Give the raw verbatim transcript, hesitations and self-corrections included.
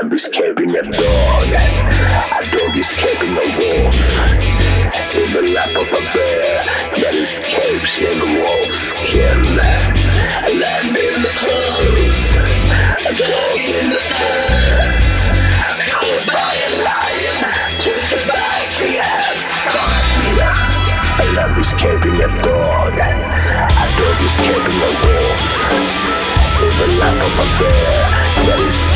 lamb escaping a dog, a dog escaping a wolf, in the lap of a bear that escapes in wolf's skin, a lamb in the clothes, a dog in the fur, caught by a lion, just about to have fun. A lamb escaping a dog, a dog escaping a wolf, in the lap of a bear that is